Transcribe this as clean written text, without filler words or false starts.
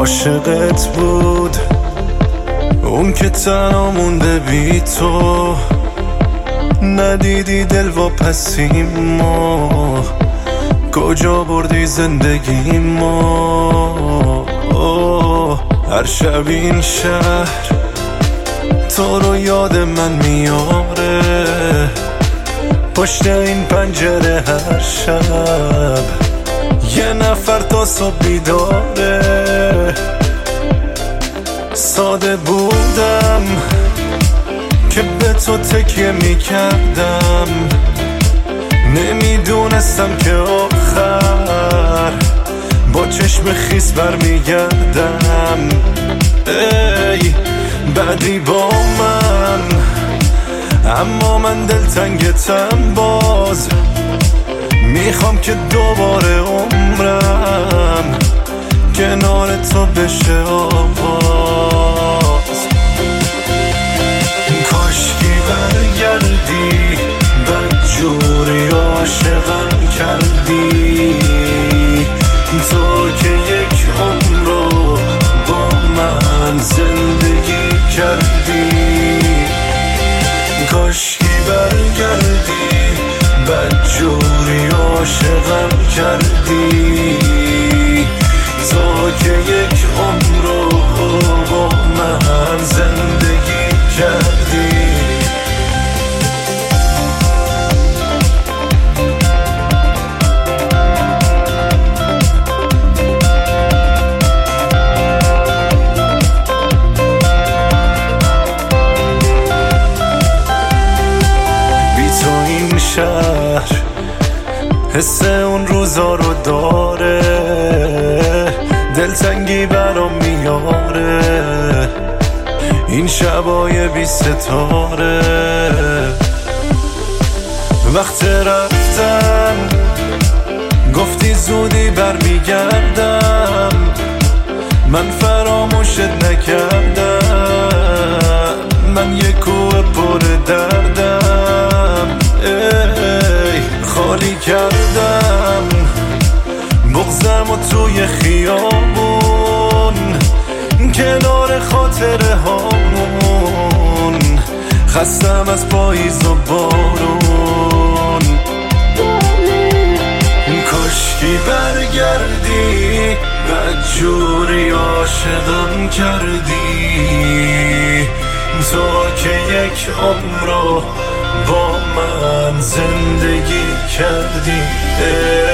عاشقت بود اون که تنها مونده بی تو، ندیدی دل واپسیم ما، کجا بردی زندگی ما. هر شب این شهر تو رو یاد من میاره، پشت این پنجره هر شب یه نفر تا صبح بیداره. ساده بودم که به تو تکیه میکردم، نمیدونستم که آخر با چشم خیس برمیگردم. ای بعدی با من، اما من دلتنگتم باز، میخوام که دوباره عمرم کنار تو بشه آغاز. کاشکی برگردی، بدجوری عاشقم کردی، تو که یک عمر رو با من زندگی کردی. کاشکی برگردی، بدجوری عاشقم کردی، تو که یک عمر رو با من زندگی کردی. شهر حس اون روزا رو داره، دلتنگی برام میاره این شبای بی ستاره. وقت رفتن گفتی زودی برمیگردم، من فراموشت نکردم، من یه کوه پر دردم. ای خالی کردم بغضم و توی خیابون، کنار خاطره هامون، خستم از پاییز و بارون. کاشکی برگردی، بدجوری عاشقم کردی، تو که یک عمر رو با من زندگی کردی.